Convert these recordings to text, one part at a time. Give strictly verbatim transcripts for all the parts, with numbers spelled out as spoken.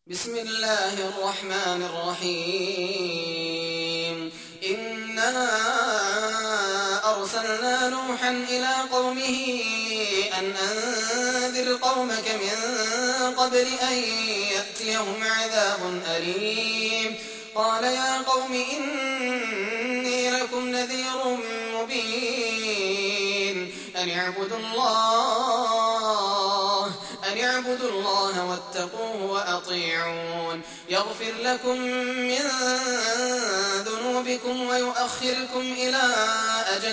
بسم الله الرحمن الرحيم إنا أرسلنا نوحا إلى قومه أن أنذر قومك من قبل أن يأتيهم عذاب أليم قال يا قوم إني لكم نذير مبين أن اعبدوا الله أن اعبدوا الله واتقوه وأطيعون يغفر لكم من ذنوبكم ويؤخركم إلى أجل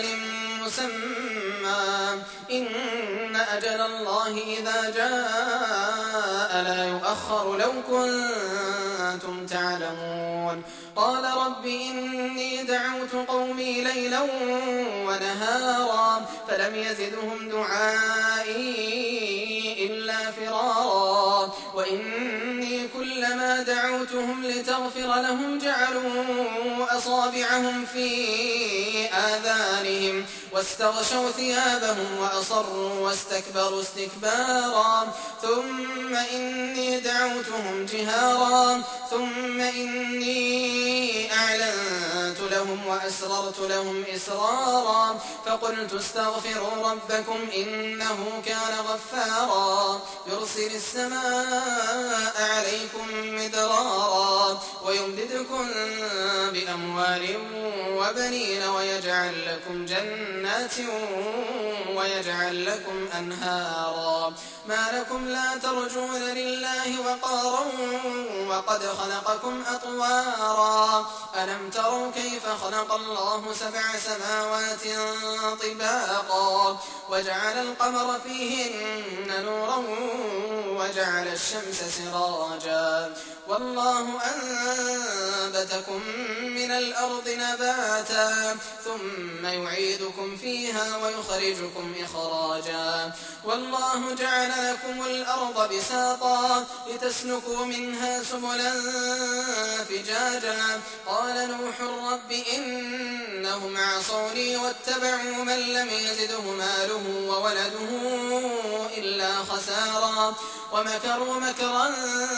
مسمى إن أجل الله إذا جاء لا يؤخر لو كنتم تعلمون قال رب إني دعوت قومي ليلا ونهارا فلم يزدهم دعائي إلا فرارا وإني كلما دعوتهم لتغفر لهم جعلوا أصابعهم في آذانهم واستغشوا ثيابهم وأصروا واستكبروا استكبارا ثم إني دعوتهم جهارا ثم إني أعلنت لهم وأسررت لهم إسرارا فقلت استغفروا ربكم إنه كان غفارا يرسل السماء عليكم مدرارا ويمددكم بأموال وبنين ويجعل لكم جنات ويجعل لكم أنهارا ما لكم لا ترجون لله وقارا وقد خلقكم أطوارا ألم تروا كيف خلق الله سبع سماوات طباقا وجعل القمر فيهن نورا وجعل الشمس سراجا والله أنبتكم من الأرض نباتا ثم يعيدكم فيها ويخرجكم إخراجا والله جعل لكم الأرض بساطا لتسلكوا منها سبلا فجاجا قال نوح رب إنهم عصوني واتبعوا من لم يزده ماله وولده إلا خسارا ومكروا مكرا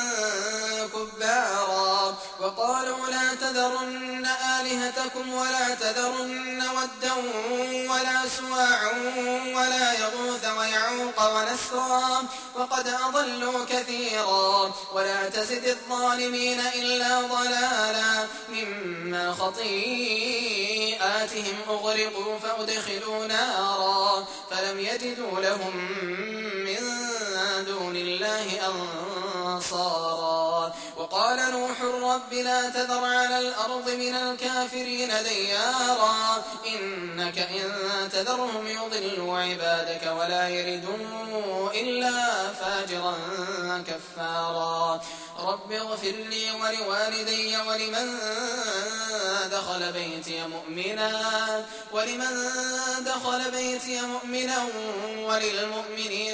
كبارا وقالوا لا تذرن آلهتكم ولا تذرن ودا ولا سواعا ولا يغوث ويعوق ونسرا وقد أضلوا كثيرا ولا تزد الظالمين إلا ضلالا مما خطيئاتهم أغرقوا فأدخلوا نارا فلم يجدوا لهم من دون الله أنصارا وقال نوح رب لا تذر على الأرض من الكافرين ديارا إنك إن تذرهم يضلوا عبادك ولا يردوا إلا فاجرا كفارا رب اغفر لي ولوالدي ولمن دخل بيتي مؤمنا ولمن دخل بيتي مؤمنا وللمؤمنين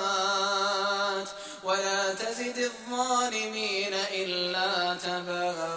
والمؤمنات ولا تزد الظالمين إلا تبارا.